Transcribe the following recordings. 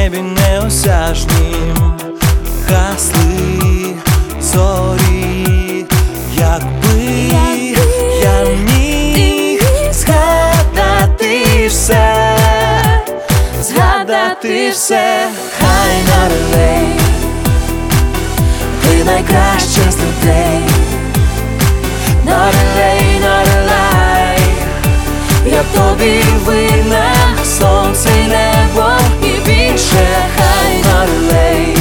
небі неосяжнім гасли зорі, якби я міг згадати все, згадати все. Хай на релей, ти найкраща з людей. На релей, на релей, я тобі винна, сонце й небо і більше. Хай на релей,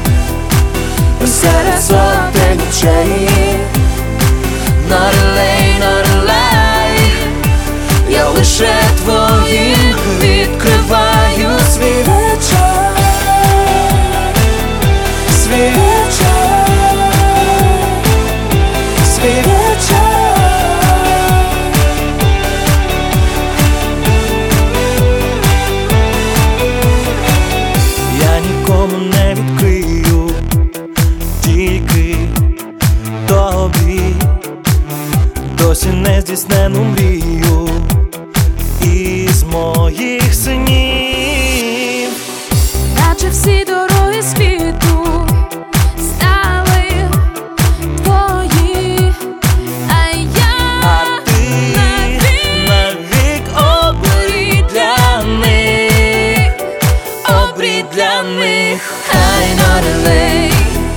серед сотень очей. На релей, на релей, я лише твоїм відкриваю свій вечір, свій вечір, свій вечір. Я нікому не відкрию, тільки тобі, досі не здійснену мрію із моїх снів. Наче всі дороги світу стали твої, а ти навік обрій для них, обрій для них. Хай на релей,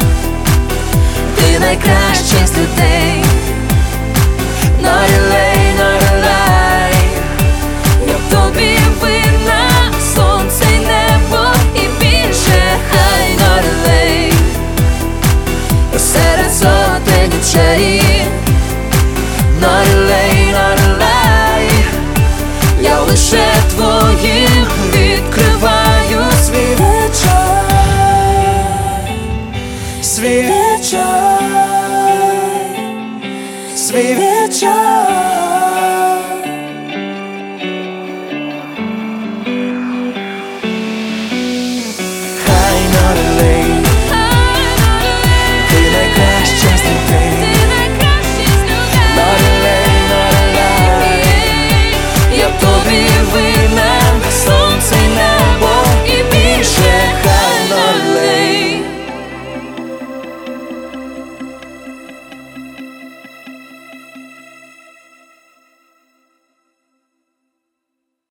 ти найкращий з людей. На релей, на релей, Я в тобі винна, сонце й небо і більше. Хай на релей, серед сотень очей. на релей, на релей, Я лише твоїм відкриваю свій вечір, свій вечір, свій вечір. Хай на релей,